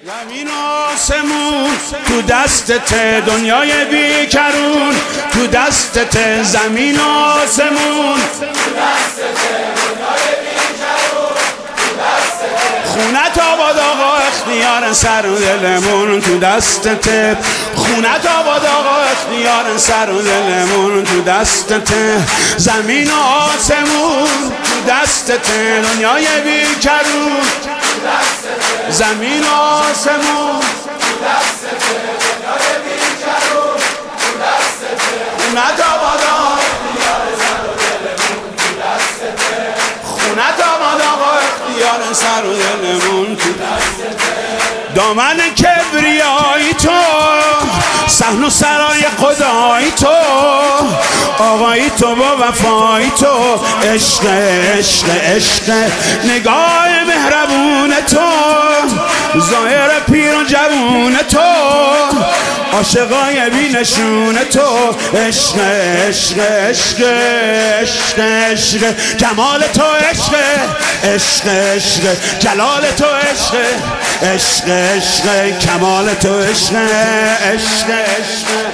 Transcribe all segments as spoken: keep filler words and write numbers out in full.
زمین آسمون تو دستته، دنیای بیکرون تو دستته. زمین آسمون تو دستته، دنیای بیکرون تو دستته. خونت آباد آقا، اختیار سر و دلمون تو دستته. خونت آباد آقا، اختیار سر و دلمون تو دستته. زمین آسمون تو دستته، دنیای بیکرون زمین آسمون تو دستته، دنیای بیکرون تو دستته. خونت آباد آقا، اختیار سر و دلمون تو دستته. خونت آباد آقا، اختیار سر و دلمون تو دستته. دامن کبریایی تو، صحن و سرای خدایی تو، آقایی تو با وفایی تو. عشق عشق عشق نگاه مهربون تو، ظاهر پیر و جوون تو، عاشقای بی نشون تو. عشق عشق عشق عشق عشق جمال تو، عشق عشق عشق جلال تو، عشق عشق عشق کمال تو، عشق عشق عشق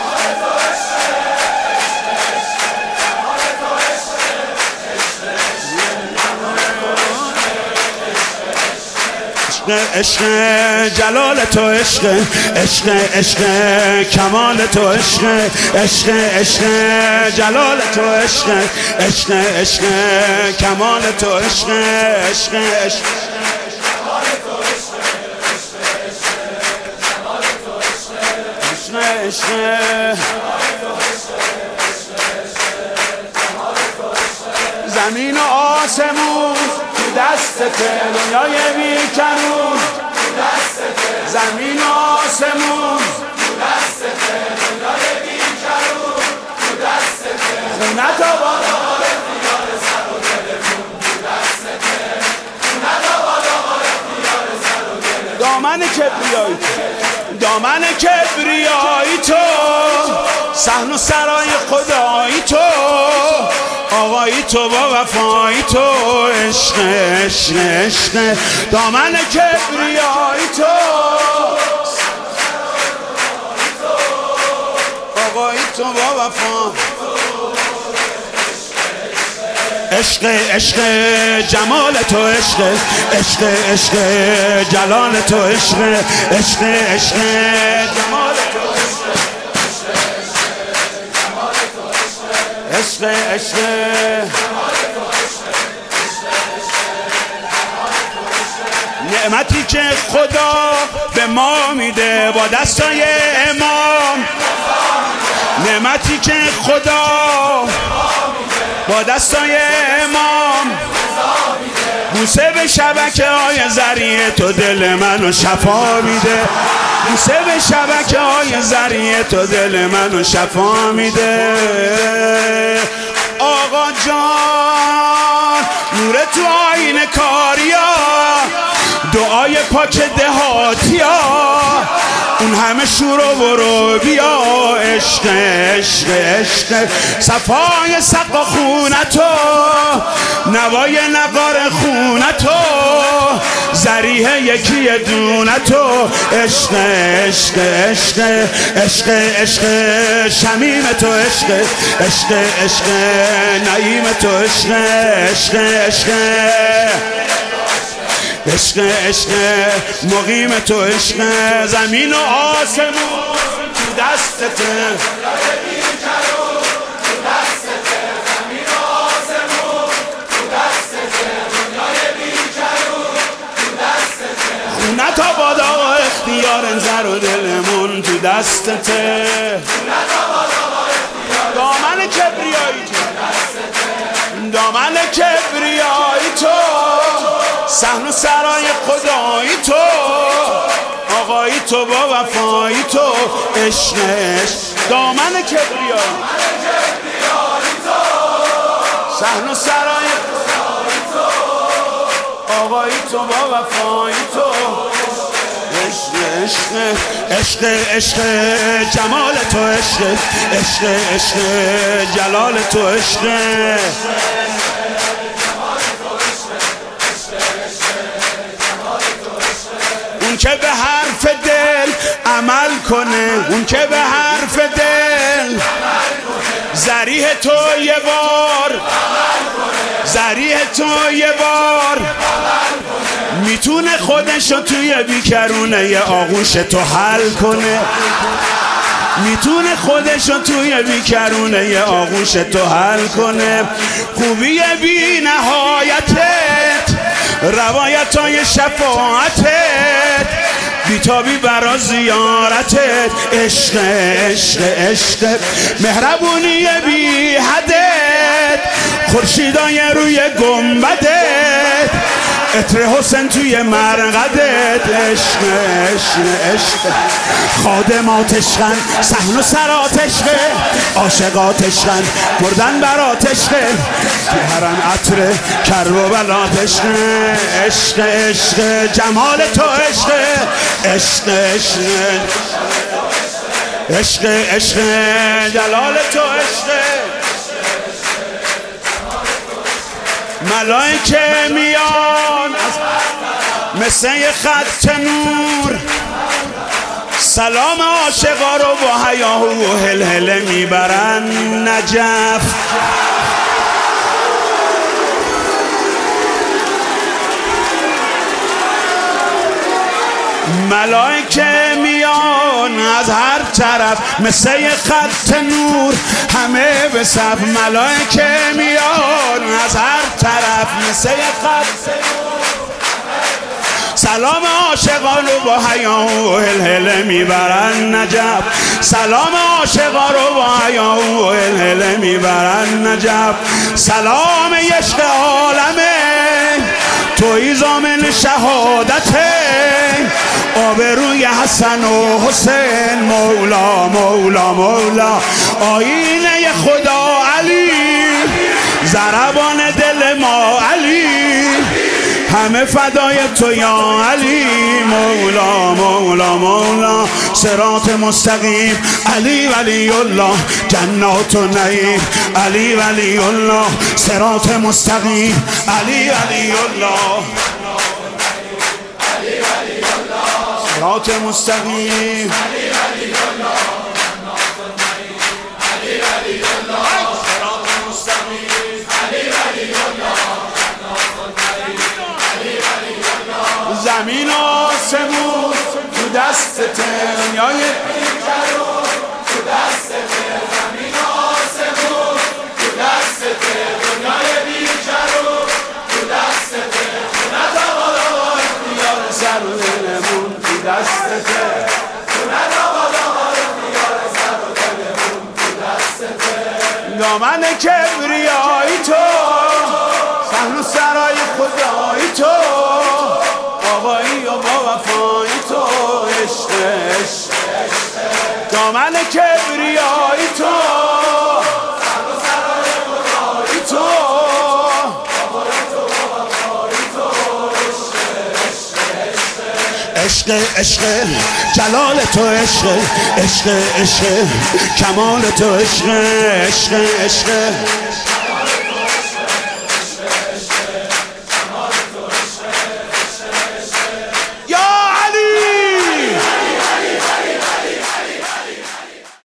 عشق جلال تو، عشق عشق عشق کمال تو، عشق عشق عشق جلال تو، عشق عشق عشق کمال تو، عشق عشق عشق زمین و آسمون تو دستته، دنیای بیکرون تو دستته. زمین و آسمون تو دستته، دنیای بیکرون تو دستته. خونت آباد آقا، اختیار سر و دلمون تو دستته. خونت آباد آقا، اختیار سر و دلمون. دامن کبریایی تو، دامن کبریایی تو، صحن و سرای خدایی تو، آقایی تو با وفایی تو. عشق عشق عشق دامن کبریایی تو، آقایی تو با وفایی. عشق عشق جمال تو، عشق عشق عشق جلال تو، عشق عشق عشق جمال تو، عشق عشق نعمتی که خدا به ما میده با دستای امام. نعمتی که خدا با دستای امام. بوسه به شبکه های زریع تو، دل منو شفا میده. بوسه به شبکه های زریع تو، دل منو شفا میده. آقا جان نور تو آینه کاریا، دعای پاک دهاتیا، اون همه شور و برو بیا. عشق عشق عشق صفای سقا خونتو، نوای نقار خونتو، زریح یکی دونتو. عشق عشق عشق عشق عشق شمیم تو، عشق عشق عشق نعیم تو، عشق عشق عشق عشق عشق مقیم تو، عشق. زمین و آسمون تو دستته، خونت آباد آقا، اختیار زر و دلمون تو دستته. دامن کبریایی تو، دامن کبریایی تو، صحن و سرای خدایی تو، آقایی تو با وفایی تو. عشق دامن کبریایی، صحن و سرای خدایی تو، آقایی تو با وفایی تو. عشق عشق عشق جمال تو، عشق عشق عشق جلال تو، عشق اون که به حرف دل عمل کنه، اون که به حرف دل ذریح تو یه بار، ذریح تو یه بار میتونه خودشو توی بیکرونه یه آغوش تو حل کنه، میتونه خودشو توی بیکرونه یه آغوش تو حل کنه. خوبی بی نهایتت، روایتای شفاعتت، بیتابی برا زیارتت، عشق عشق عشق مهربونی بی حدت، خورشیدای روی گنبدت، عطر حسن توی مرقدت، عشق عشق عشق خادمات عشقن، صحن و سرات عشق، عاشقات عشقن، مردن برات عشق، تو هرن عطر کرب و بلات عشق، عشق عشق جمال تو عشق، عشق عشق عشق عشق جلال تو عشق. ملائکه میان مثل خط نور، سلام عاشقا رو با حیا و هلهله میبرن نجف. ملائکه میان از هر طرف مثل خط نور، همه به صف. ملائکه میان از هر طرف مثل خط نور، سلام عاشقان رو با حیا و هلهله میبرن نجف. سلام عاشقان رو با حیا و هلهله میبرن نجف. سلام عشق عالمه، توی ضامن شهادته، آبروی حسن و حسین، مولا مولا مولا آینه خدا علی، ضربان دل ما علی، همه فدای تو یا علی، مولا مولا مولا صراط مستقیم، علی ولی الله جنات و نعیم، علی ولی الله صراط مستقیم، علی ولی الله صراط مستقیم، علی ولی الله علی ولی الله صراط مستقیم، علی ولی الله علی ولی الله. زمین آسمون تو دست دنیای بیکرون، تو دست زمین آسمون تو دست دنیای بیکرون، تو دست نتوانا اختیار سر و دلمون، تو دستته تو نتوانا اختیار سر و دلمون، تو دستته. دامن کبریایی تو، صحن و سرای خدایی تو، آقایی و با وفایی تو، عشق عشق دامن کبریایی تو، صحن و سرای خدایی تو، عشق عشق جلال تو عشق، عشق عشق کمال تو عشق، عشق عشق